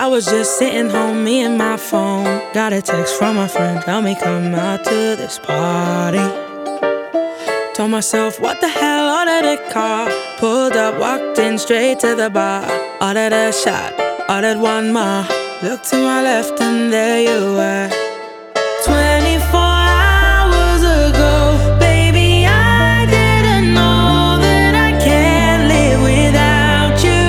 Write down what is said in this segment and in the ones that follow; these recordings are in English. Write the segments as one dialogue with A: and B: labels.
A: was just sitting home, me and my phone. Got a text from my friend, tell me come out to this party. Told myself, what the hell, ordered a car. Pulled up, walked in straight to the bar. Ordered a shot, ordered one more. Looked to my left and there you were. 24 hours ago, baby, I didn't know that I can't live without you.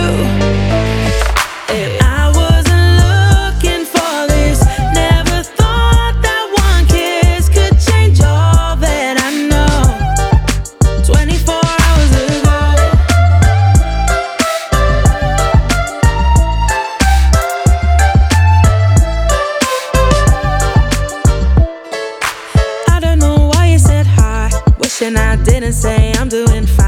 A: I wasn't looking for this, never thought that one kiss could change all that I know. 24 hours ago. I don't know why you said hi, wishing I didn't say I'm doing fine.